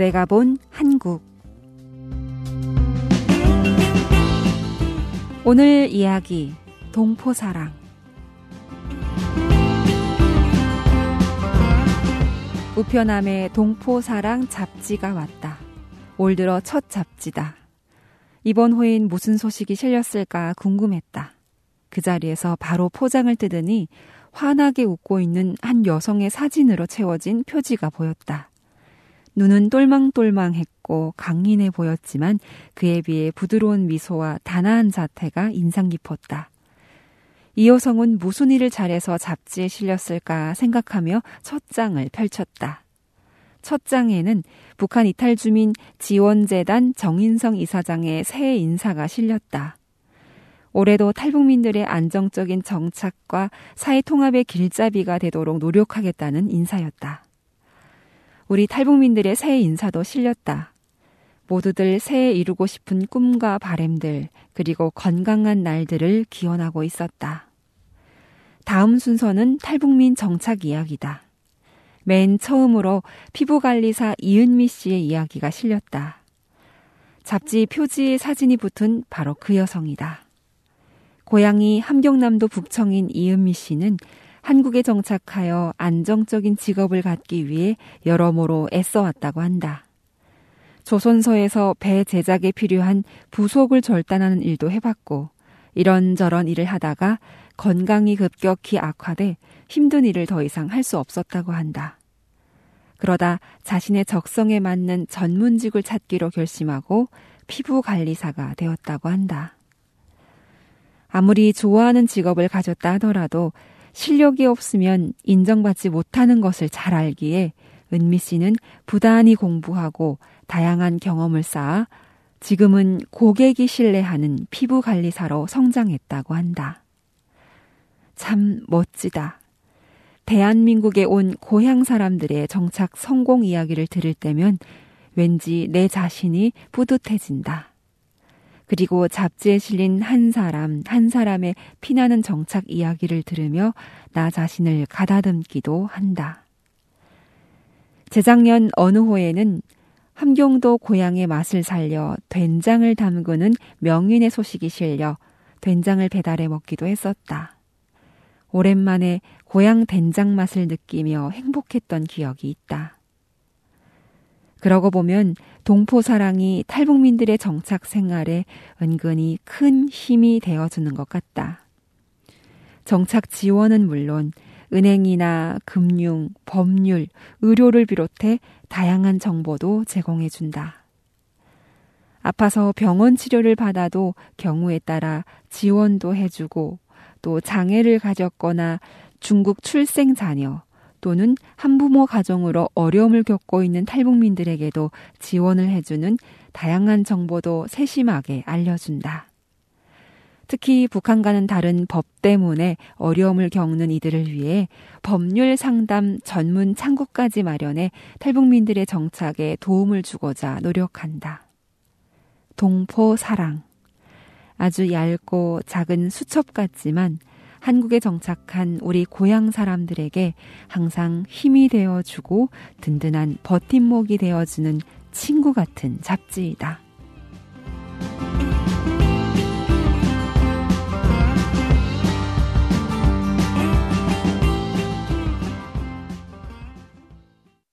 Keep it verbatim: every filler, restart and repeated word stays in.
내가 본 한국. 오늘 이야기 동포사랑. 우편함에 동포사랑 잡지가 왔다. 올 들어 첫 잡지다. 이번 호엔 무슨 소식이 실렸을까 궁금했다. 그 자리에서 바로 포장을 뜯으니 환하게 웃고 있는 한 여성의 사진으로 채워진 표지가 보였다. 눈은 똘망똘망했고 강인해 보였지만 그에 비해 부드러운 미소와 단아한 자태가 인상 깊었다. 이 여성은 무슨 일을 잘해서 잡지에 실렸을까 생각하며 첫 장을 펼쳤다. 첫 장에는 북한 이탈 주민 지원재단 정인성 이사장의 새해 인사가 실렸다. 올해도 탈북민들의 안정적인 정착과 사회통합의 길잡이가 되도록 노력하겠다는 인사였다. 우리 탈북민들의 새해 인사도 실렸다. 모두들 새해 이루고 싶은 꿈과 바램들, 그리고 건강한 날들을 기원하고 있었다. 다음 순서는 탈북민 정착 이야기다. 맨 처음으로 피부관리사 이은미 씨의 이야기가 실렸다. 잡지 표지에 사진이 붙은 바로 그 여성이다. 고향이 함경남도 북청인 이은미 씨는 한국에 정착하여 안정적인 직업을 갖기 위해 여러모로 애써왔다고 한다. 조선소에서 배 제작에 필요한 부속을 절단하는 일도 해봤고 이런저런 일을 하다가 건강이 급격히 악화돼 힘든 일을 더 이상 할 수 없었다고 한다. 그러다 자신의 적성에 맞는 전문직을 찾기로 결심하고 피부관리사가 되었다고 한다. 아무리 좋아하는 직업을 가졌다 하더라도 실력이 없으면 인정받지 못하는 것을 잘 알기에 은미 씨는 부단히 공부하고 다양한 경험을 쌓아 지금은 고객이 신뢰하는 피부관리사로 성장했다고 한다. 참 멋지다. 대한민국에 온 고향 사람들의 정착 성공 이야기를 들을 때면 왠지 내 자신이 뿌듯해진다. 그리고 잡지에 실린 한 사람 한 사람의 피나는 정착 이야기를 들으며 나 자신을 가다듬기도 한다. 재작년 어느 호에는 함경도 고향의 맛을 살려 된장을 담그는 명인의 소식이 실려 된장을 배달해 먹기도 했었다. 오랜만에 고향 된장 맛을 느끼며 행복했던 기억이 있다. 그러고 보면 동포사랑이 탈북민들의 정착 생활에 은근히 큰 힘이 되어주는 것 같다. 정착 지원은 물론 은행이나 금융, 법률, 의료를 비롯해 다양한 정보도 제공해준다. 아파서 병원 치료를 받아도 경우에 따라 지원도 해주고 또 장애를 가졌거나 중국 출생 자녀 또는 한부모 가정으로 어려움을 겪고 있는 탈북민들에게도 지원을 해주는 다양한 정보도 세심하게 알려준다. 특히 북한과는 다른 법 때문에 어려움을 겪는 이들을 위해 법률 상담 전문 창구까지 마련해 탈북민들의 정착에 도움을 주고자 노력한다. 동포사랑. 아주 얇고 작은 수첩 같지만 한국에 정착한 우리 고향 사람들에게 항상 힘이 되어주고 든든한 버팀목이 되어주는 친구 같은 잡지이다.